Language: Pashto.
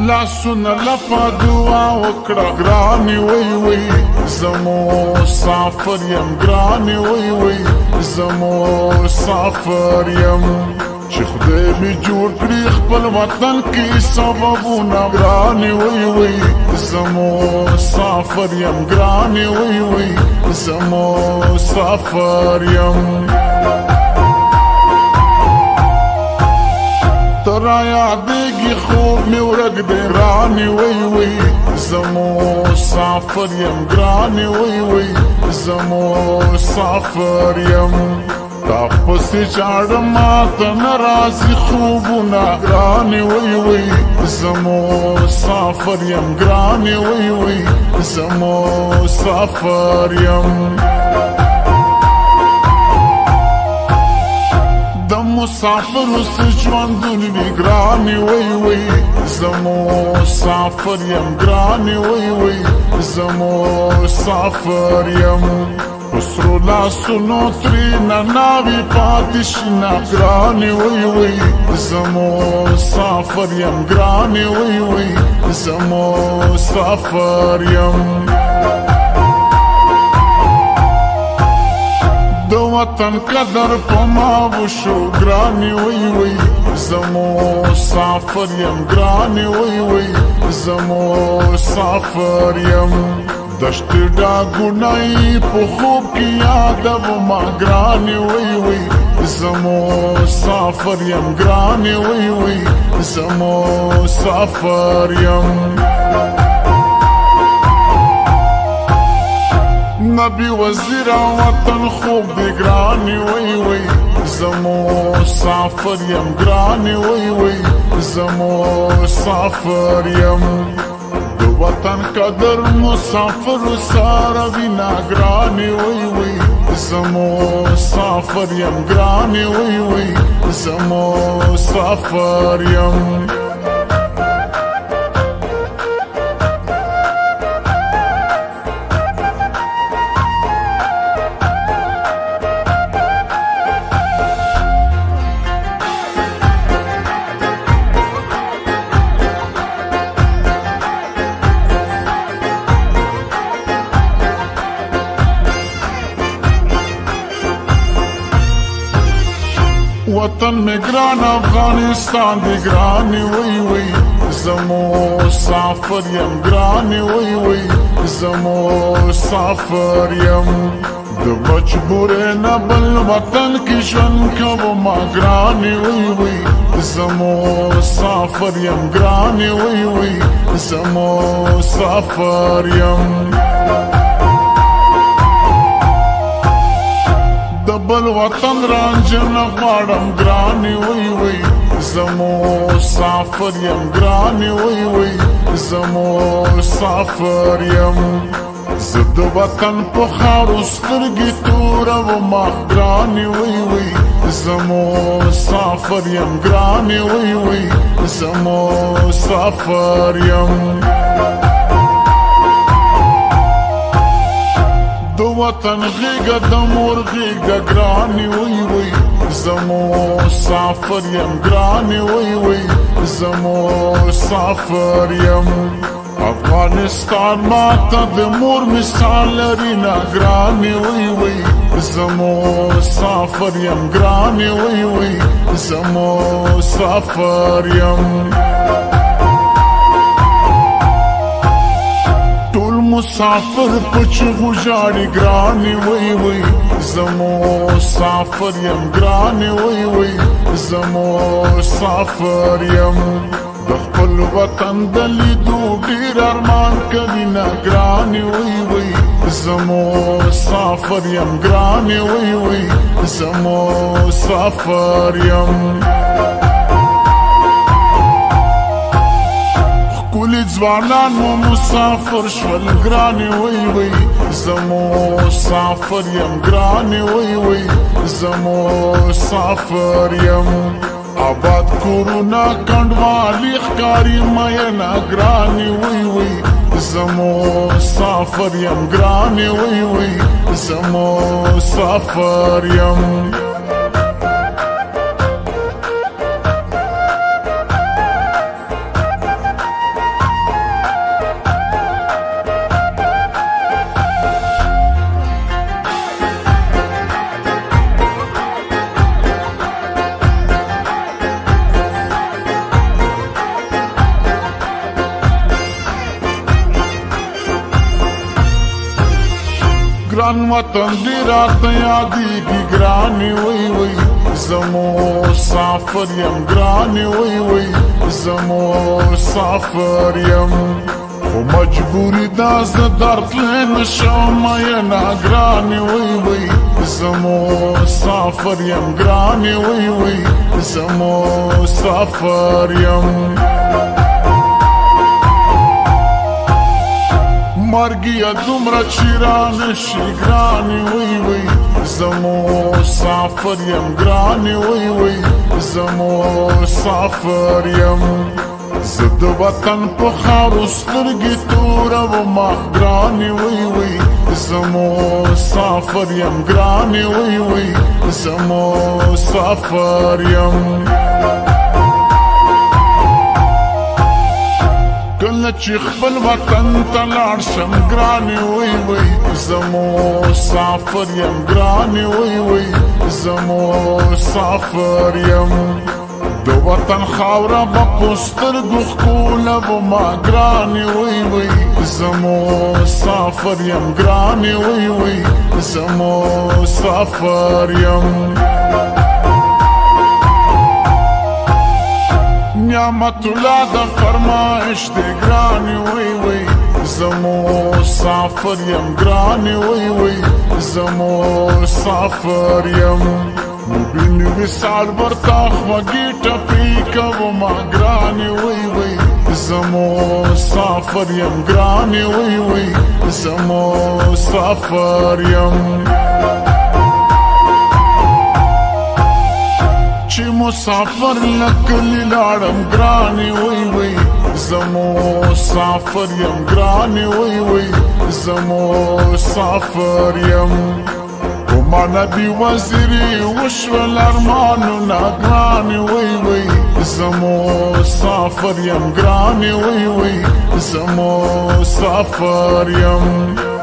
لاسونه لپه دعا وکړه ګرانې وی وی زمو مسافر یم ګرانې وی وی زمو مسافر یم چې خدای می جوړ کړي خپل وطن کې سببونه ګرانې وی وی زمو مسافر یم ګرانې وی وی زمو مسافر یم ترا یادېږي خوب مې ورک دی رانې وی وی زمو مسافر یم ګرانې وی وی زمو مسافر یم تا پسې چاړه ماته نه راځي خوبونه ګرانې وی وی زمو مسافر یم ګرانې وی وی زمو مسافر یم د مسافرو څه ژوندون وي ګرانې وی وی زمو مسافر یم ګرانې وی وی زمو مسافر یم په سرو لاسونو ترېنه ناوې پاتې شینه ګرانې وی وی زمو مسافر یم ګرانې وی وی زمو مسافر یم د وطن قدر په ما وشو ګرانې وی وی زمو مسافر یم ګرانې وی وی زمو مسافر یم دشت ډاګونه یې په خوب کې یادومه ګرانې وی وی زمو مسافر یم ګرانې وی وی زمو مسافر یم نبی وزیر وطن خوب دی ګرانې وی وی زمو مسافر یم ګرانې وی وی زمو مسافر یم د وطن قدر مسافر سره وینا ګرانې وی وی زمو مسافر یم ګرانې وی وی زمو مسافر یم وطن میں گران افغانستان دی گرانی وی وی زمو مسافر یم گرانی وی وی زمو مسافر یم د مجبورې نه بل وطن کې ژوند کومه ګرانې وی وی زمو مسافر یم ګرانې وی وی زمو مسافر یم بل وطن رانجن غواړم ګرانې وی وی زمو مسافر یم ګرانې وی وی زمو مسافر یم زه د وطن په خاورو سترګې تورومه ګرانې وی وی زمو مسافر یم ګرانې وی وی زمو مسافر یم د وطن غېږه د مور غېږه ګرانې وی وی زمو مسافر یم ګرانې وی وی زمو مسافر یم افغانستان ماته د مور مثال لري نه ګرانې وی وی زمو مسافر یم ګرانې وی وی زمو مسافر یم مسافر پچغو ژاړي ګرانې وی وی زمو مسافر یم ګرانې وی وی زمو مسافر یم د خپل وطن د لیدو ډېر ارمان کوي نه ګرانې وی وی زمو مسافر یم ګرانې وی وی زمو مسافر یم ټولې ځوانان مو مسافر شول ګرانې وی وی زمو مسافر یم ګرانې وی وی زمو مسافر یم آباد کورونه کنډوالي ښکاري میینه ګرانې وی وی زمو مسافر یم ګرانې وی وی زمو مسافر یم ګران وطن دې راته یادېږي ګرانې وی وی زمو مسافر یم ګرانې وی وی زمو مسافر یم خو مجبوري دا زه درتلی نشم مینه ګرانې وی وی زمو مسافر یم ګرانې وی وی زمو مسافر یم مرګیا دومره چې رانشي ګرانې وی وی زمو مسافر یم ګرانې وی وی زمو مسافر یم زه د وطن په خاورو سترګې تورومه ګرانې وی وی زمو مسافر یم ګرانې وی وی زمو مسافر یم کله چې خپل وطن ته لاړ شم ګرانې وی وی زمو مسافر یم ګرانې وی وی زمو مسافر یم د وطن خاوره به په سترګو ښکلومه ګرانې وی وی زمو مسافر یم ګرانې وی وی زمو مسافر یم نعمت الله د فرمایش دی ګرانې وی وی زمو مسافر یم ګرانې وی وی زمو مسافر یم مبین وصال ورته خوږې ټپې کومه ګرانې وی وی زمو مسافر یم ګرانې وی وی زمو مسافر یم چې مسافر لکلی لاړم ګرانې وی وی زمو مسافر یم ګرانې وی وی زمو مسافر یم نبی وزیری وشول ارمانونا ګرانې وی وی زمو مسافر یم ګرانې وی وی زمو مسافر یم